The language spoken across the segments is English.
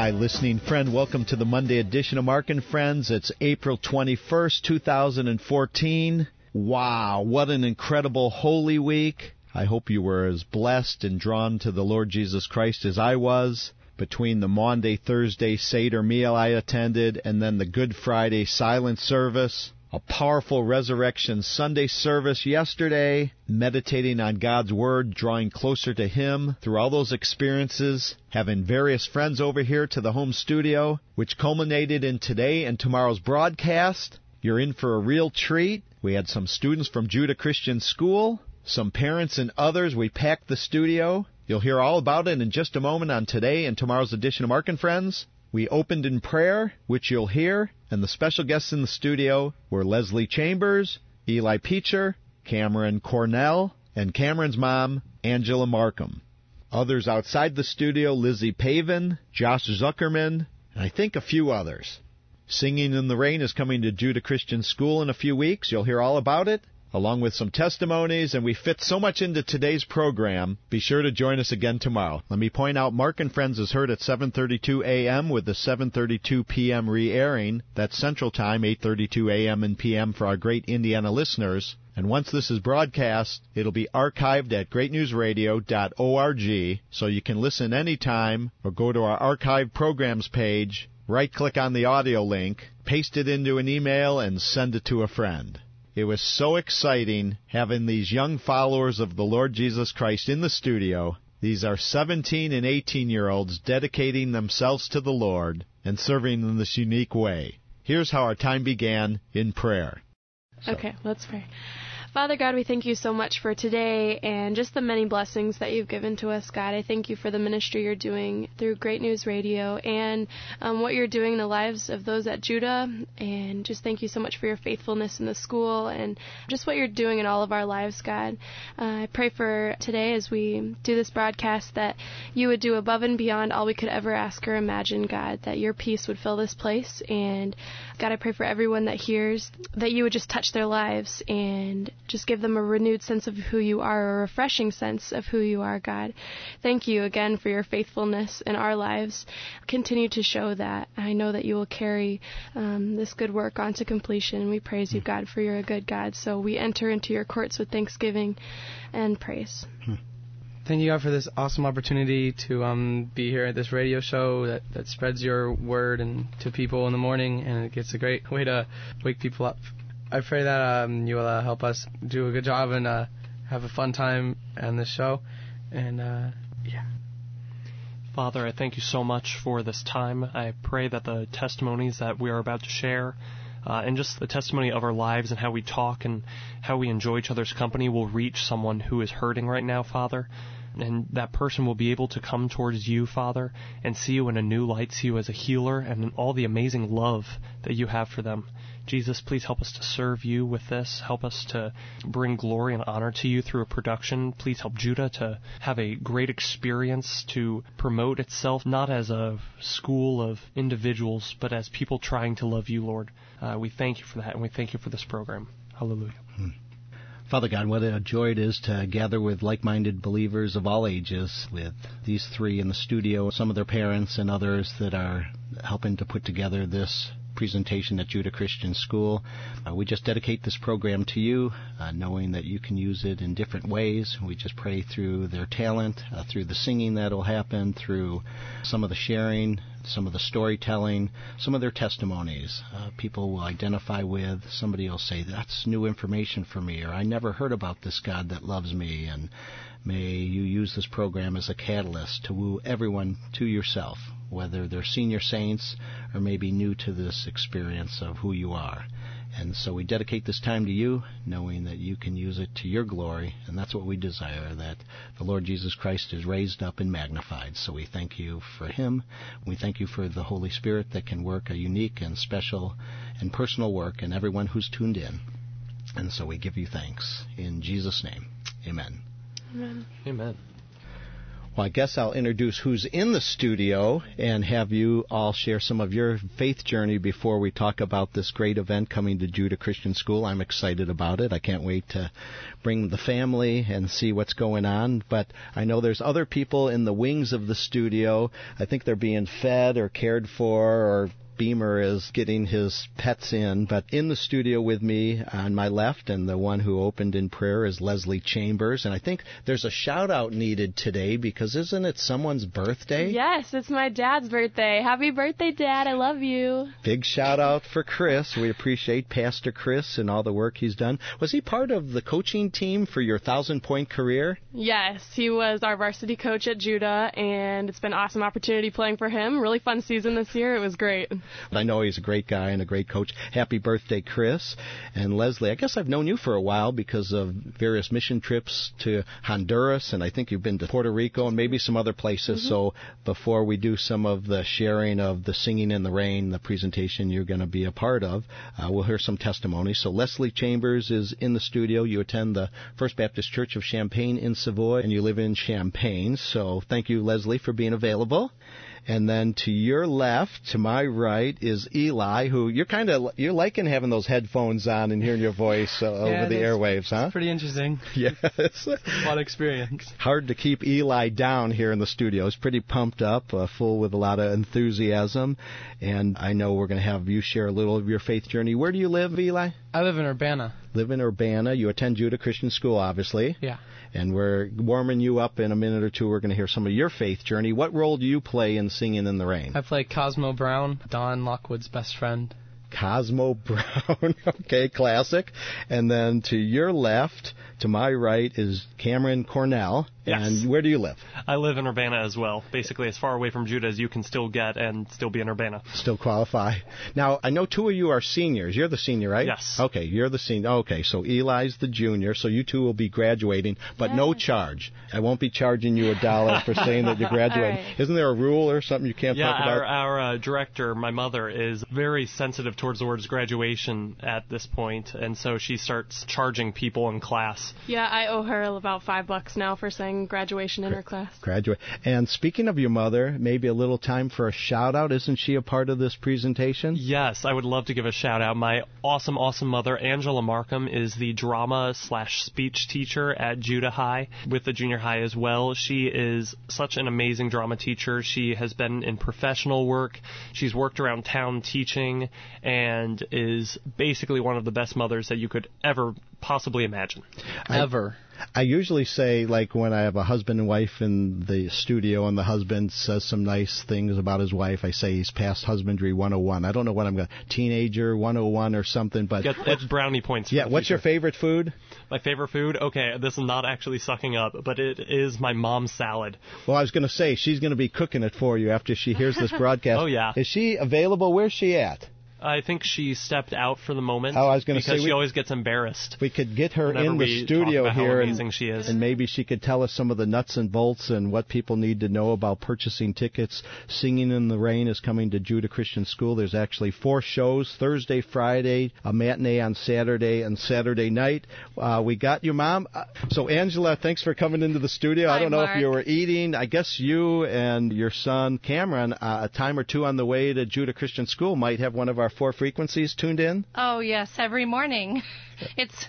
Hi, listening friend. Welcome to the Monday edition of Mark and Friends. It's April 21st, 2014. Wow, what an incredible Holy Week. I hope you were as blessed and drawn to the Lord Jesus Christ as I was. Between the Maundy Thursday Seder meal I attended and then the Good Friday silent service, a powerful Resurrection Sunday service yesterday, meditating on God's Word, drawing closer to Him through all those experiences, having various friends over here to the home studio, which culminated in today and tomorrow's broadcast. You're in for a real treat. We had some students from Judah Christian School, some parents and others. We packed the studio. You'll hear all about it in just a moment on today and tomorrow's edition of Mark and Friends. We opened in prayer, which you'll hear, and the special guests in the studio were Leslie Chambers, Eli Peacher, Cameron Cornell, and Cameron's mom, Angela Markham. Others outside the studio, Lizzie Pavin, Josh Zuckerman, and I think a few others. Singing in the Rain is coming to Judah Christian School in a few weeks. You'll hear all about it, along with some testimonies, and we fit so much into today's program. Be sure to join us again tomorrow. Let me point out, Mark and Friends is heard at 7:32 a.m. with the 7:32 p.m. re-airing. That's Central Time, 8:32 a.m. and p.m. for our great Indiana listeners. And once this is broadcast, it'll be archived at greatnewsradio.org, so you can listen anytime or go to our archive programs page, right-click on the audio link, paste it into an email, and send it to a friend. It was so exciting having these young followers of the Lord Jesus Christ in the studio. These are 17 and 18-year-olds dedicating themselves to the Lord and serving in this unique way. Here's how our time began in prayer. Okay, let's pray. Father God, we thank you so much for today and just the many blessings that you've given to us, God. I thank you for the ministry you're doing through Great News Radio and what you're doing in the lives of those at Judah. And just thank you so much for your faithfulness in the school and just what you're doing in all of our lives, God. I pray for today as we do this broadcast that you would do above and beyond all we could ever ask or imagine, God, that your peace would fill this place. And God, I pray for everyone that hears that you would just touch their lives and just give them a renewed sense of who you are, a refreshing sense of who you are, God. Thank you again for your faithfulness in our lives. Continue to show that. I know that you will carry this good work on to completion. We praise you, God, for you're a good God. So we enter into your courts with thanksgiving and praise. Thank you, God, for this awesome opportunity to be here at this radio show that spreads your word and to people in the morning, and it gets a great way to wake people up. I pray that you will help us do a good job and have a fun time on this show. And, yeah. Father, I thank you so much for this time. I pray that the testimonies that we are about to share and just the testimony of our lives and how we talk and how we enjoy each other's company will reach someone who is hurting right now, Father. And that person will be able to come towards you, Father, and see you in a new light, see you as a healer and in all the amazing love that you have for them. Jesus, please help us to serve you with this. Help us to bring glory and honor to you through a production. Please help Judah to have a great experience, to promote itself not as a school of individuals, but as people trying to love you, Lord. We thank you for that, and we thank you for this program. Hallelujah. Father God, what a joy it is to gather with like-minded believers of all ages, with these three in the studio, some of their parents and others that are helping to put together this presentation at Judah Christian School. We just dedicate this program to you, knowing that you can use it in different ways. We just pray through their talent, through the singing that will happen, through some of the sharing, some of the storytelling, some of their testimonies. People will identify with, somebody will say, that's new information for me, or I never heard about this God that loves me, and may you use this program as a catalyst to woo everyone to yourself, whether they're senior saints or maybe new to this experience of who you are. And so we dedicate this time to you, knowing that you can use it to your glory, and that's what we desire, that the Lord Jesus Christ is raised up and magnified. So we thank you for him. We thank you for the Holy Spirit that can work a unique and special and personal work in everyone who's tuned in. And so we give you thanks. In Jesus' name, amen. Amen. Amen. Well, I guess I'll introduce who's in the studio and have you all share some of your faith journey before we talk about this great event coming to Judah Christian School. I'm excited about it. I can't wait to bring the family and see what's going on. But I know there's other people in the wings of the studio. I think they're being fed or cared for, or Beamer is getting his pets in. But in the studio with me on my left, and the one who opened in prayer, is Leslie Chambers. And I think there's a shout-out needed today, because isn't it someone's birthday? Yes, it's my dad's birthday. Happy birthday, Dad. I love you. Big shout-out for Chris. We appreciate Pastor Chris and all the work he's done. Was he part of the coaching team for your 1,000-point career? Yes, he was our varsity coach at Judah, and it's been an awesome opportunity playing for him. Really fun season this year. It was great. I know he's a great guy and a great coach. Happy birthday, Chris. And Leslie, I guess I've known you for a while because of various mission trips to Honduras, and I think you've been to Puerto Rico and maybe some other places. Mm-hmm. So before we do some of the sharing of the Singing in the Rain, the presentation you're going to be a part of, we'll hear some testimony. So Leslie Chambers is in the studio. You attend the First Baptist Church of Champaign in Savoy, and you live in Champaign. So thank you, Leslie, for being available. And then to your left, to my right, is Eli, who you're liking having those headphones on and hearing your voice over the airwaves, huh? It's pretty interesting. Yes. It's a fun experience. Hard to keep Eli down here in the studio. He's pretty pumped up, full with a lot of enthusiasm. And I know we're going to have you share a little of your faith journey. Where do you live, Eli? I live in Urbana. Live in Urbana. You attend Judah Christian School, obviously. Yeah. And we're warming you up in a minute or two. We're going to hear some of your faith journey. What role do you play in Singing in the Rain? I play Cosmo Brown, Don Lockwood's best friend. Cosmo Brown. Okay, classic. And then to your left, to my right, is Cameron Cornell. Yes. And where do you live? I live in Urbana as well, basically as far away from Judah as you can still get and still be in Urbana. Still qualify. Now, I know two of you are seniors. You're the senior, right? Yes. Okay, you're the senior. Okay, so Eli's the junior, so you two will be graduating, but no charge. I won't be charging you $1 for saying that you're graduating. Right. Isn't there a rule or something you can't talk about? Yeah, our director, my mother, is very sensitive towards the words graduation at this point, and so she starts charging people in class. Yeah, I owe her about $5 now for saying graduation in her class. Graduate. And speaking of your mother, maybe a little time for a shout-out. Isn't she a part of this presentation? Yes, I would love to give a shout-out. My awesome, awesome mother, Angela Markham, is the drama/speech teacher at Judah High, with the junior high as well. She is such an amazing drama teacher. She has been in professional work. She's worked around town teaching, and is basically one of the best mothers that you could ever possibly imagine. I usually say, like, when I have a husband and wife in the studio and the husband says some nice things about his wife, I say he's past husbandry 101. I don't know what I'm going to, teenager 101 or something, but... It's brownie points. Yeah, what's your favorite food? My favorite food? Okay, this is not actually sucking up, but it is my mom's salad. Well, I was going to say, she's going to be cooking it for you after she hears this broadcast. Oh, yeah. Is she available? Where's she at? I think she stepped out for the moment. Oh, I was going to say, because she always gets embarrassed. We could get her in the studio here, how amazing she is. And maybe she could tell us some of the nuts and bolts and what people need to know about purchasing tickets. Singing in the Rain is coming to Judah Christian School. There's actually 4 shows: Thursday, Friday, a matinee on Saturday, and Saturday night. We got your mom. So, Angela, thanks for coming into the studio. Hi, I don't know Mark. if you were eating. I guess you and your son Cameron, a time or two on the way to Judah Christian School, might have one of our 4 frequencies tuned in? Oh, yes, every morning. It's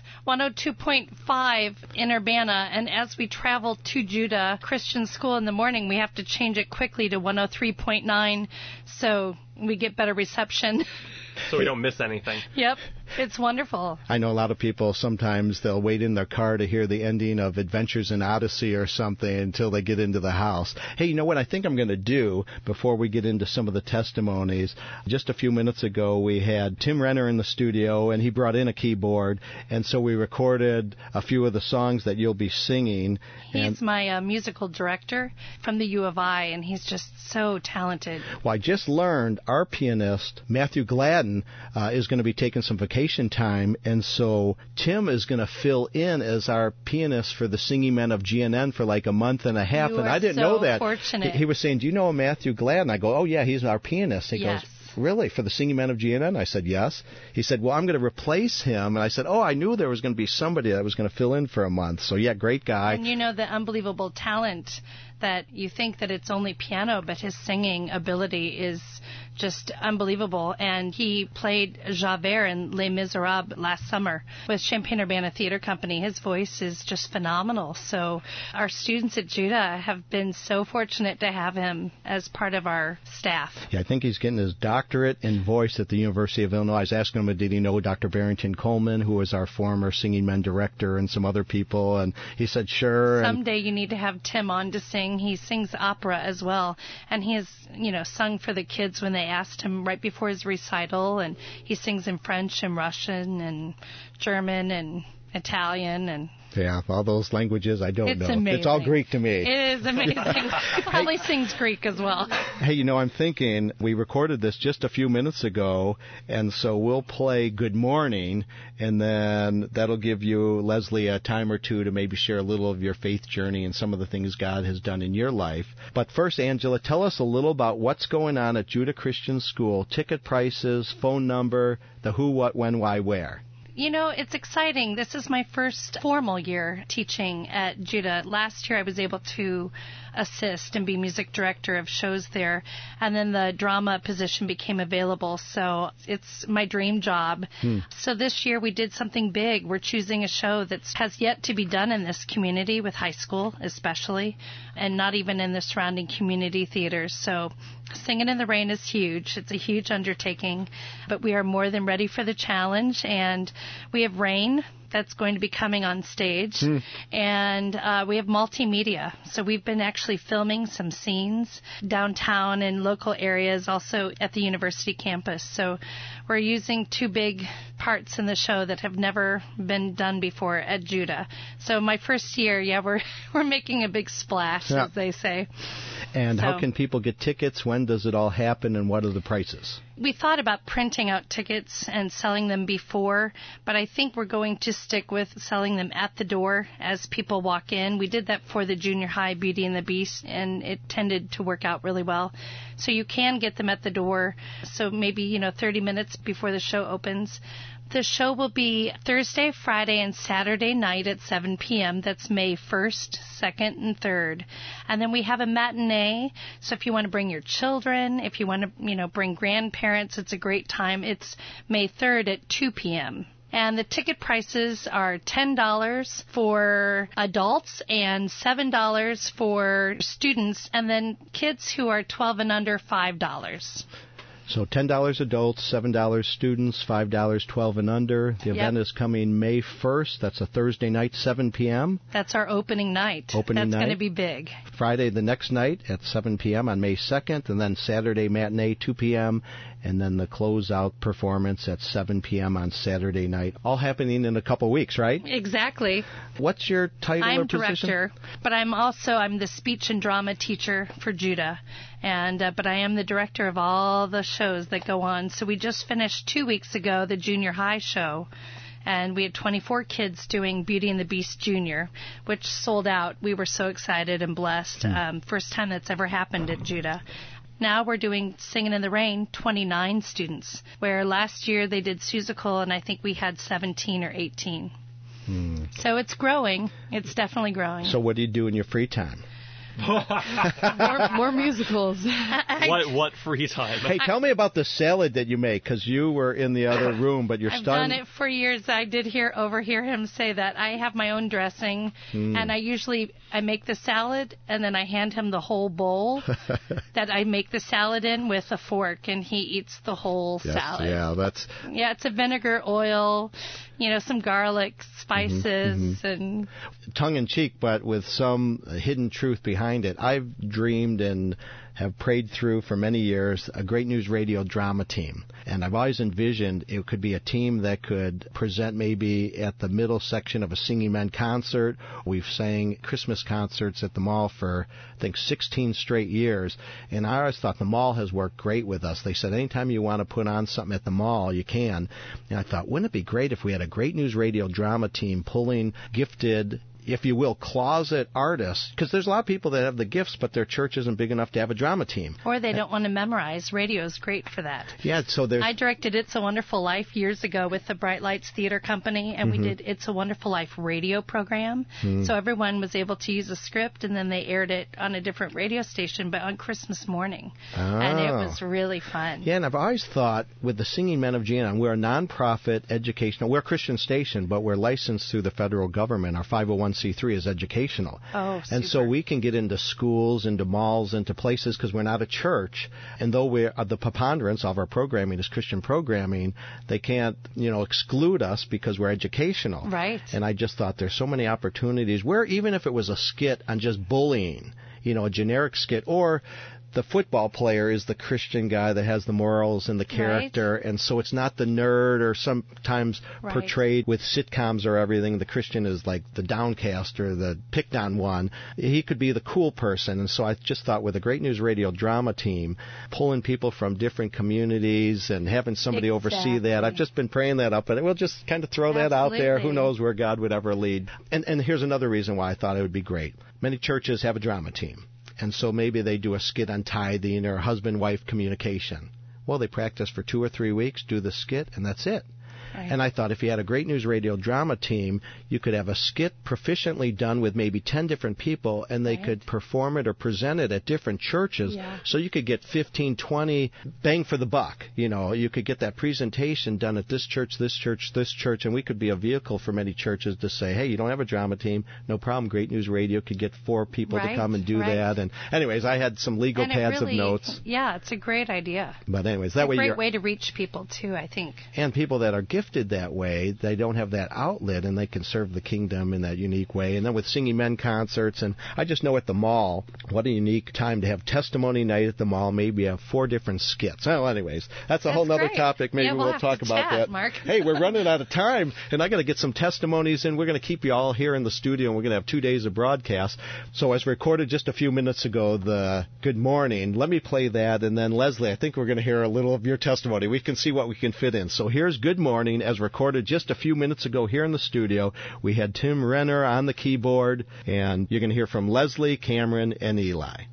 102.5 in Urbana, and as we travel to Judah Christian School in the morning, we have to change it quickly to 103.9 so we get better reception. So we don't miss anything. Yep, it's wonderful. I know a lot of people, sometimes they'll wait in their car to hear the ending of Adventures in Odyssey or something until they get into the house. Hey, you know what I think I'm going to do before we get into some of the testimonies? Just a few minutes ago, we had Tim Renner in the studio, and he brought in a keyboard, and so we recorded a few of the songs that you'll be singing. He's my musical director from the U of I, and he's just so talented. Well, I just learned our pianist, Matthew Gladden, is going to be taking some vacation time, and so Tim is going to fill in as our pianist for the Singing Men of GNN for like a month and a half, You and are I didn't so know that. Fortunate. He was saying, "Do you know Matthew Gladden?" I go, "Oh yeah, he's our pianist." He Yes. goes, Really? For the Singing Men of Judah? And I said, yes. He said, well, I'm going to replace him. And I said, I knew there was going to be somebody that was going to fill in for a month. So, yeah, great guy. And you know the unbelievable talent that you think that it's only piano, but his singing ability is just unbelievable. And he played Javert in Les Miserables last summer with Champaign-Urbana Theater Company. His voice is just phenomenal. So our students at Judah have been so fortunate to have him as part of our staff. Yeah, I think he's getting his doctorate in voice at the University of Illinois. I was asking him, did he know Dr. Barrington Coleman, who was our former Singing Men director, and some other people? And he said, sure. Someday you need to have Tim on to sing. He sings opera as well. And he has, sung for the kids when they asked him right before his recital. And he sings in French and Russian and German and Italian and... Yeah, all those languages I don't know. Amazing. It's all Greek to me. It is amazing. He probably sings Greek as well. Hey, I'm thinking we recorded this just a few minutes ago, and so we'll play Good Morning, and then that'll give you, Leslie, a time or two to maybe share a little of your faith journey and some of the things God has done in your life. But first, Angela, tell us a little about what's going on at Judah Christian School, ticket prices, phone number, the who, what, when, why, where. It's exciting. This is my first formal year teaching at Judah. Last year I was able to assist and be music director of shows there, and then the drama position became available, so it's my dream job. So this year we did something big. We're choosing a show that has yet to be done in this community, with high school especially, and not even in the surrounding community theaters. So Singing in the Rain is huge. It's a huge undertaking, but we are more than ready for the challenge, and we have Rain that's going to be coming on stage, and we have multimedia. So we've been actually filming some scenes downtown in local areas, also at the university campus. So we're using two big parts in the show that have never been done before at Judah. So my first year, we're making a big splash, as they say. And how can people get tickets? When does it all happen, and what are the prices? We thought about printing out tickets and selling them before, but I think we're going to stick with selling them at the door as people walk in. We did that for the junior high Beauty and the Beast, and it tended to work out really well. So you can get them at the door, so maybe 30 minutes before the show opens. The show will be Thursday, Friday, and Saturday night at 7 p.m. That's May 1st, 2nd, and 3rd. And then we have a matinee. So if you want to bring your children, if you want to, bring grandparents, it's a great time. It's May 3rd at 2 p.m. And the ticket prices are $10 for adults and $7 for students. And then kids who are 12 and under, $5. So $10 adults, $7 students, $5 12 and under. The event is coming May 1st. That's a Thursday night, 7 p.m. That's our opening night. That's going to be big. Friday the next night at 7 p.m. on May 2nd, and then Saturday matinee, 2 p.m., and then the closeout performance at 7 p.m. on Saturday night. All happening in a couple weeks, right? Exactly. What's your title or position? I'm director, but I'm the speech and drama teacher for Judah. But I am the director of all the shows that go on. So we just finished 2 weeks ago the junior high show, and we had 24 kids doing Beauty and the Beast Junior, which sold out. We were so excited and blessed. First time that's ever happened at Judah. Now we're doing Singing in the Rain, 29 students, where last year they did Seussical, and I think we had 17 or 18. So it's growing. It's definitely growing. So what do you do in your free time? more musicals. What free time? Hey, tell me about the salad that you make, because you were in the other room, but you're I've done it for years. I did overhear him say that. I have my own dressing, and I make the salad, and then I hand him the whole bowl that I make the salad in with a fork, and he eats the whole salad. Yeah, it's a vinegar, oil, some garlic, spices, and tongue in cheek, but with some hidden truth behind it. I've dreamed and have prayed through for many years a Great News Radio drama team. And I've always envisioned it could be a team that could present maybe at the middle section of a Singing Men concert. We've sang Christmas concerts at the mall for, I think, 16 straight years. And I always thought the mall has worked great with us. They said anytime you want to put on something at the mall, you can. And I thought, wouldn't it be great if we had a Great News Radio drama team pulling gifted if you will, closet artists, because there's a lot of people that have the gifts, but their church isn't big enough to have a drama team. Or they don't want to memorize. Radio is great for that. Yeah, so there's... I directed It's a Wonderful Life years ago with the Bright Lights Theater Company, and we did It's a Wonderful Life radio program. So everyone was able to use a script, and then they aired it on a different radio station, but on Christmas morning. And it was really fun. Yeah, and I've always thought with the Singing Men of Giannon, we're a nonprofit educational, we're a Christian station, but we're licensed through the federal government. Our 501c3 is educational. Oh, super. And so we can get into schools, into malls, into places because we're not a church. And though we're the preponderance of our programming is Christian programming, they can't, exclude us because we're educational. Right. And I just thought there's so many opportunities where even if it was a skit on just bullying, a generic skit, or the football player is the Christian guy that has the morals and the character, and so it's not the nerd or sometimes portrayed with sitcoms or everything. The Christian is like the downcast or the picked on one. He could be the cool person, and so I just thought with a Great News Radio drama team, pulling people from different communities and having somebody oversee that. I've just been praying that up, and we'll just kind of throw that out there. Who knows where God would ever lead. And here's another reason why I thought it would be great. Many churches have a drama team. And so maybe they do a skit on tithing or husband-wife communication. Well, they practice for 2 or 3 weeks, do the skit, and that's it. Right. And I thought if you had a Great News Radio drama team, you could have a skit proficiently done with maybe 10 different people, and they could perform it or present it at different churches. Yeah. So you could get 15, 20 bang for the buck. You could get that presentation done at this church, and we could be a vehicle for many churches to say, hey, you don't have a drama team, no problem. Great News Radio could get 4 people to come and do that. And anyways, I had some legal pads of notes. Yeah, it's a great idea. But anyways, that way a great way to reach people too, I think. And people that are gifted that way, they don't have that outlet, and they can serve the kingdom in that unique way. And then with Singing Men concerts, and I just know at the mall, what a unique time to have testimony night at the mall. Maybe have 4 different skits. Well, anyways, that's a whole other topic. Maybe we'll talk about that. Mark. Hey, we're running out of time, and I got to get some testimonies in. We're going to keep you all here in the studio, and we're going to have 2 days of broadcast. So as recorded just a few minutes ago, the Good Morning. Let me play that, and then Leslie, I think we're going to hear a little of your testimony. We can see what we can fit in. So here's Good Morning as recorded just a few minutes ago here in the studio. We had Tim Renner on the keyboard, and you're going to hear from Leslie, Cameron, and Eli.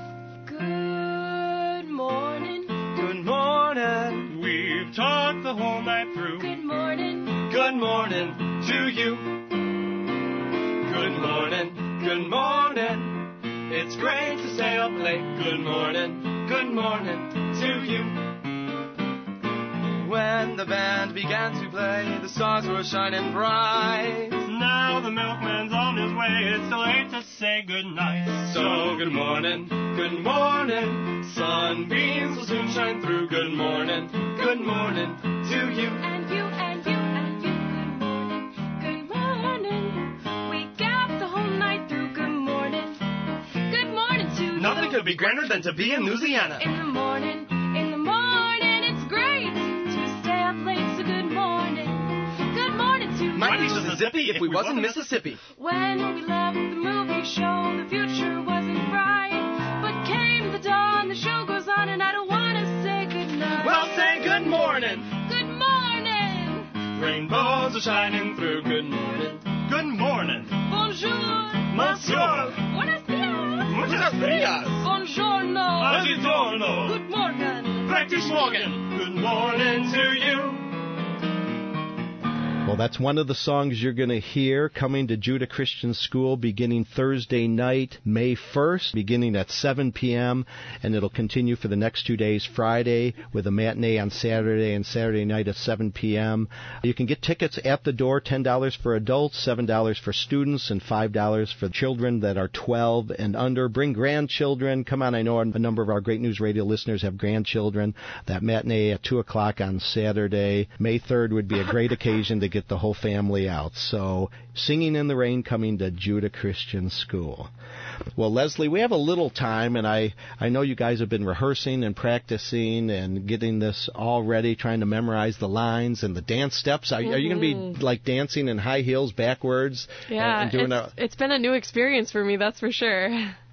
Good morning. Good morning. We've talked the whole night through. Good morning. Good morning to you. Good morning. Good morning. It's great to stay up late. Good morning. Good morning to you. When the band began to play, the stars were shining bright. Now the milkman's on his way, it's too late to say goodnight. So good morning, sunbeams will soon shine through. Good morning to you. And you, and you, and you. Good morning, we got the whole night through. Good morning to you. Nothing could be grander than to be in Louisiana. In the morning, it's great to stay up late, so good morning to you. Might be Mississippi if we wasn't Mississippi. When we left the movie show, the future wasn't bright, but came the dawn, the show goes on, and I don't want to say goodnight. Well, say good morning. Good morning. Rainbows are shining through. Good morning. Good morning. Bonjour. Monsieur. Buenos dias. Muchas gracias. Buongiorno. Buongiorno. Good morning. Practice Morgan. Good morning to you. Well, that's one of the songs you're going to hear coming to Judah Christian School beginning Thursday night, May 1st, beginning at 7 p.m., and it'll continue for the next 2 days, Friday with a matinee on Saturday and Saturday night at 7 p.m. You can get tickets at the door, $10 for adults, $7 for students, and $5 for children that are 12 and under. Bring grandchildren. Come on, I know a number of our Great News Radio listeners have grandchildren. That matinee at 2 o'clock on Saturday. May 3rd would be a great occasion to get the whole family out. So, Singing in the Rain coming to Judah Christian School. Well, Leslie, we have a little time, and I know you guys have been rehearsing and practicing and getting this all ready, trying to memorize the lines and the dance steps. Are you going to be like dancing in high heels backwards? Yeah, and doing it's been a new experience for me, that's for sure.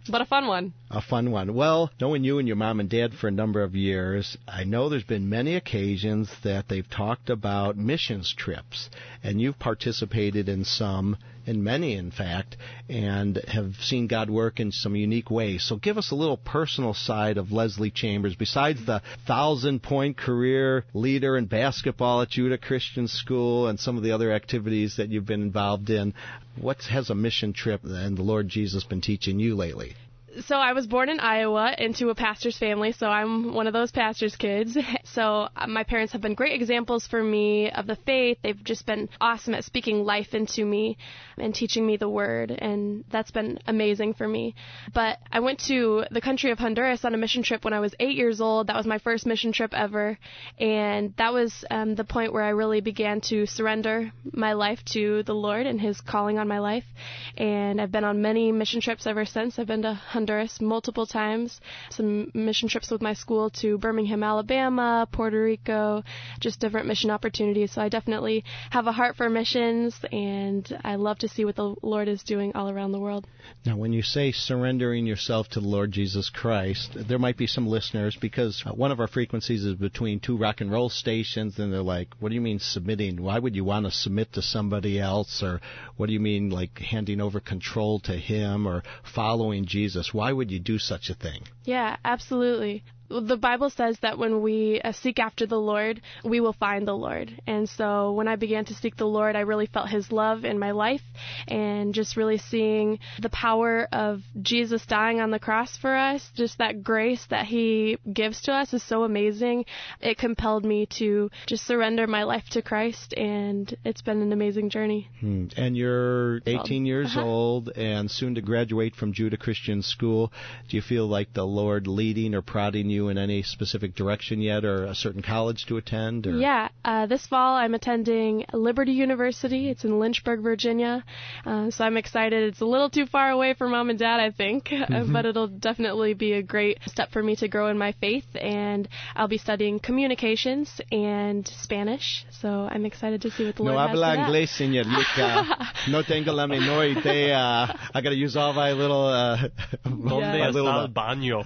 but a fun one. A fun one. Well, knowing you and your mom and dad for a number of years, I know there's been many occasions that they've talked about missions trips, and you've participated in some, in many in fact, and have seen God work in some unique ways. So give us a little personal side of Leslie Chambers. Besides the 1,000-point career leader in basketball at Judah Christian School and some of the other activities that you've been involved in, what has a mission trip and the Lord Jesus been teaching you lately? So I was born in Iowa into a pastor's family, so I'm one of those pastor's kids. So my parents have been great examples for me of the faith. They've just been awesome at speaking life into me and teaching me the word, and that's been amazing for me. But I went to the country of Honduras on a mission trip when I was 8 years old. That was my first mission trip ever, and that was the point where I really began to surrender my life to the Lord and His calling on my life. And I've been on many mission trips ever since. I've been to Honduras multiple times, some mission trips with my school to Birmingham, Alabama, Puerto Rico, just different mission opportunities. So I definitely have a heart for missions, and I love to see what the Lord is doing all around the world. Now, when you say surrendering yourself to the Lord Jesus Christ, there might be some listeners, because one of our frequencies is between two rock and roll stations, and they're like, what do you mean submitting? Why would you want to submit to somebody else? Or what do you mean, like, handing over control to Him or following Jesus? Why would you do such a thing? Yeah, absolutely. The Bible says that when we seek after the Lord, we will find the Lord. And so when I began to seek the Lord, I really felt His love in my life, and just really seeing the power of Jesus dying on the cross for us, just that grace that He gives to us is so amazing. It compelled me to just surrender my life to Christ, and it's been an amazing journey. And you're 18 years old and soon to graduate from Judah Christian School. Do you feel like the Lord leading or prodding you in any specific direction yet, or a certain college to attend? Or? Yeah, this fall I'm attending Liberty University. It's in Lynchburg, Virginia. So I'm excited. It's a little too far away for Mom and Dad, I think, but it'll definitely be a great step for me to grow in my faith. And I'll be studying communications and Spanish. So I'm excited to see what the Lord has for that. No habla inglés, señorita. No tengo la menor idea. I got to use all my little... ¿Dónde está el baño?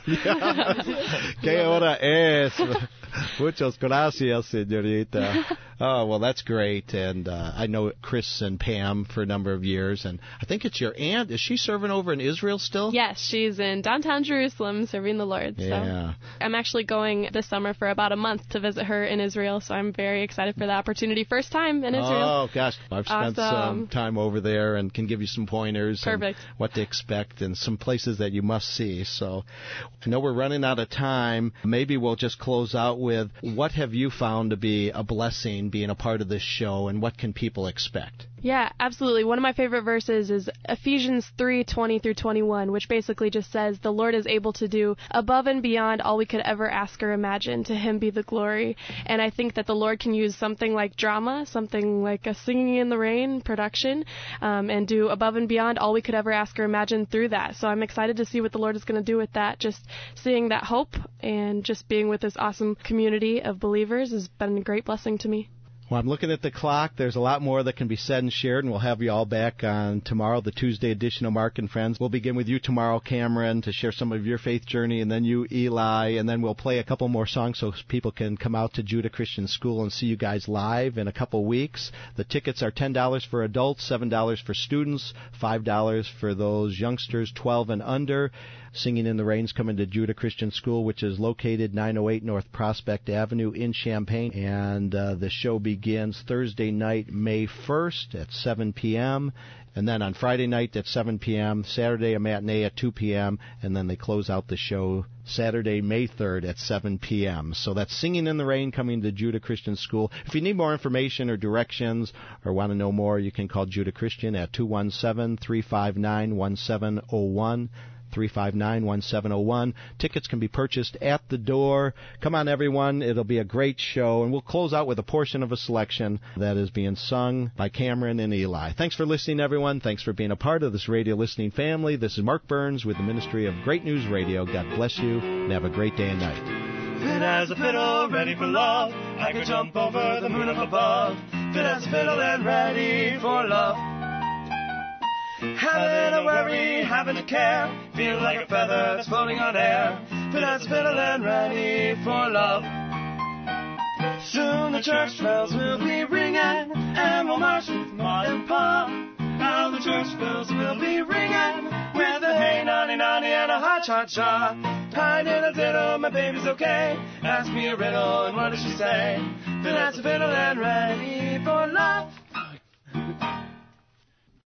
¿Qué hora es? Muchas gracias, señorita. Oh, well, that's great. And I know Chris and Pam for a number of years. And I think it's your aunt. Is she serving over in Israel still? Yes, she's in downtown Jerusalem serving the Lord. Yeah. So I'm actually going this summer for about a month to visit her in Israel. So I'm very excited for the opportunity. First time in Israel. Oh, gosh. I've spent some time over there and can give you some pointers. Perfect. And what to expect and some places that you must see. So I know we're running out of time. Maybe we'll just close out with, what have you found to be a blessing being a part of this show, and what can people expect? Yeah, absolutely. One of my favorite verses is Ephesians 3:20 through 21, which basically just says, the Lord is able to do above and beyond all we could ever ask or imagine. To Him be the glory. And I think that the Lord can use something like drama, something like a Singing in the Rain production, and do above and beyond all we could ever ask or imagine through that. So I'm excited to see what the Lord is going to do with that. Just seeing that hope and just being with this awesome community of believers has been a great blessing to me. Well, I'm looking at the clock. There's a lot more that can be said and shared, and we'll have you all back on tomorrow, the Tuesday edition of Mark and Friends. We'll begin with you tomorrow, Cameron, to share some of your faith journey, and then you, Eli, and then we'll play a couple more songs so people can come out to Judah Christian School and see you guys live in a couple weeks. The tickets are $10 for adults, $7 for students, $5 for those youngsters 12 and under. Singing in the Rain's coming to Judah Christian School, which is located 908 North Prospect Avenue in Champaign. And the show begins Thursday night, May 1st at 7 p.m., and then on Friday night at 7 p.m., Saturday a matinee at 2 p.m., and then they close out the show Saturday, May 3rd at 7 p.m. So that's Singing in the Rain coming to Judah Christian School. If you need more information or directions or want to know more, you can call Judah Christian at 217-359-1701. 359-1701. Tickets can be purchased at the door. Come on, everyone. It'll be a great show. And we'll close out with a portion of a selection that is being sung by Cameron and Eli. Thanks for listening, everyone. Thanks for being a part of this radio listening family. This is Mark Burns with the Ministry of Great News Radio. God bless you, and have a great day and night. Fit as a fiddle, ready for love. I could jump over the moon up above. Fit as a fiddle and ready for love. Having a worry, having a care, feel like a feather that's floating on air. Finesse, fiddle, and ready for love. Soon the church bells will be ringing, and we'll march with Ma and Pa. Now the church bells will be ringing, with a hey nonny nonny and a ha cha cha. Hi diddle diddle, my baby's okay. Ask me a riddle, and what does she say? Finesse, fiddle, and ready for love.